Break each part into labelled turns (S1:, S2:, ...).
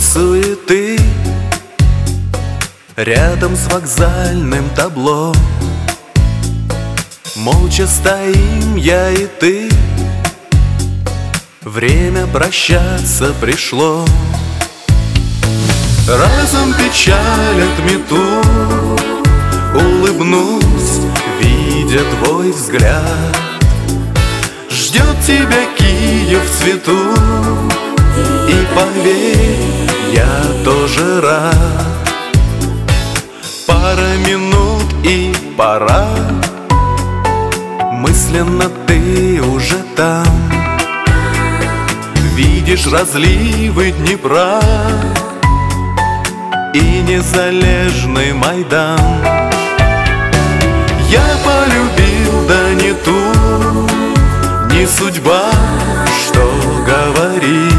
S1: суеты, рядом с вокзальным табло. Молча стоим я и ты, время прощаться пришло. Разом печаль отмету, улыбнусь, видя твой взгляд. Ждет тебя Киев в цвету, и поверь, я тоже рад. Пара минут и пора, мысленно ты уже там. Видишь разливы Днепра и незалежный Майдан. Я полюбил, да не ту, не судьба, что говорить.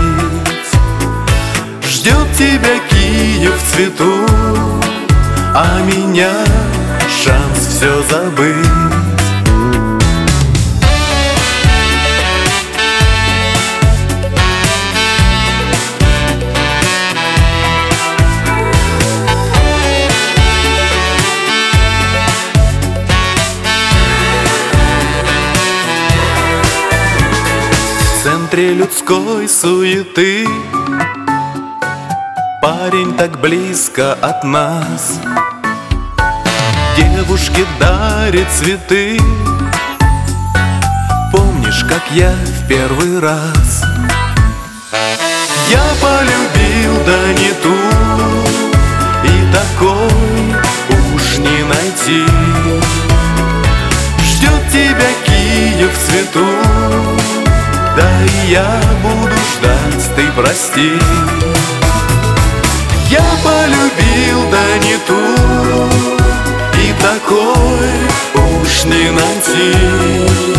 S1: Ждет тебя Киев в цвету, а меня шанс все забыть. В центре людской суеты парень так близко от нас. Девушке дарит цветы. Помнишь, как я в первый раз? Я полюбил, да не ту, и такой уж не найти. Ждет тебя Киев в цвету, да и я буду ждать, ты прости. Я полюбил, да не ту, и такой уж не найти.